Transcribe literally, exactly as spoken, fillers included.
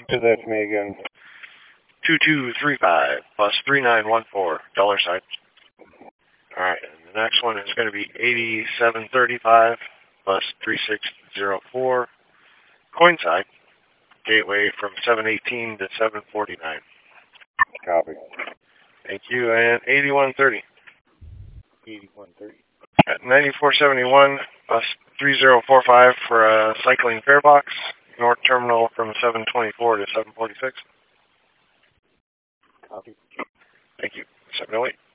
Is that to me again? two two three five bus three nine one four, dollar sign. All right, and the next one is going to be eighty-seven thirty-five, bus three six zero four, coin side, gateway from seven eighteen to seven forty-nine. Copy. Thank you, and eighty-one thirty. eighty-one thirty. At ninety-four seventy-one, bus three zero four five for a cycling fare box, north terminal from seven twenty-four to seven forty-six. Copy. Thank you. seven oh eight.